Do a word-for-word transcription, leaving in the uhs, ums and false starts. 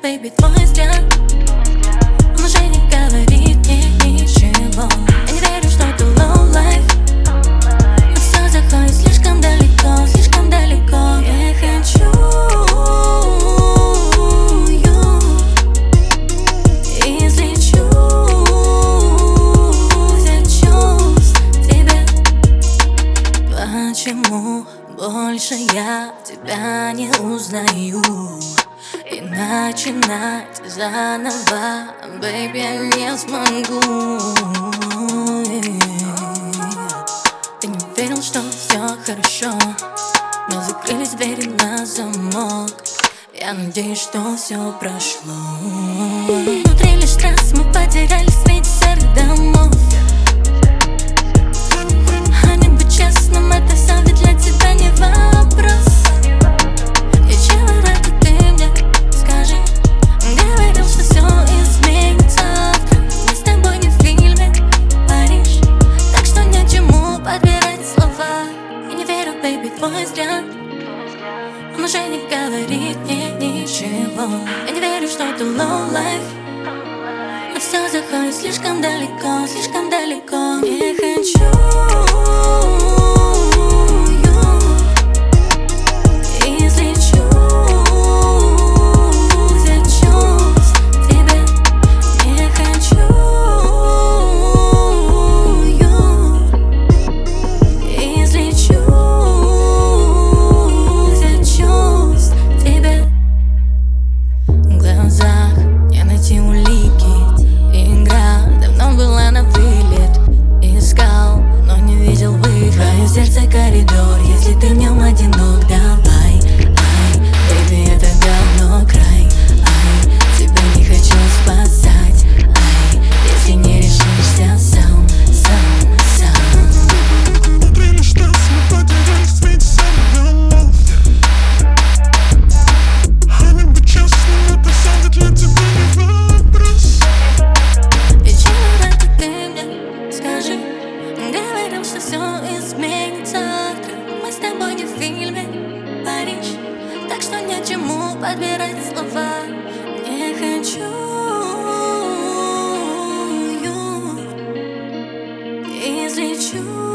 бэйби, твой взгляд. Он уже не говорит мне ничего. Я не верю, что ты low life, но все заходит слишком далеко, слишком далеко. Я хочу излечу все чувств тебе. Почему больше я тебя не узнаю? И начинать заново, бэйби, я не смогу. Ты не верил, что все хорошо, но закрылись двери на замок. Я надеюсь, что все прошло. Внутри лишь стресс, мы потеряли в свете серых домов. А не быть честным, это все ведь для тебя не вопрос. И чего ради ты мне скажи? Говорил, что все изменится завтра. Мы с тобой не в фильме Париж, так что нет чему подбирать слова. Я не верю, бэйби, твой взгляд. Он уже не говорит мне ничего. Я не верю, что ты low life, но все заходит слишком далеко, слишком далеко. Я хочу излечу все чувств тебе. Я хочу излечу все чувств тебе. В глазах не найти улики. Игра давно была на вылет. Искал, но не видел выход. Твое сердце коридор, если ты в нем одинок, давай. Ай, бэйби, это давно край. Ай, тебя не хочу спасать. Ай, если не решишься сам, сам, сам. Внутри лишь стресс, мы потеряли в свете серых домов. А не быть честным, это все ведь для тебя не вопрос. И чего ради ты мне скажи? Говорил, что все изменится завтра. Мы с тобой не в фильме Париж, так что нет чему подбирать слова. Не хочу излечу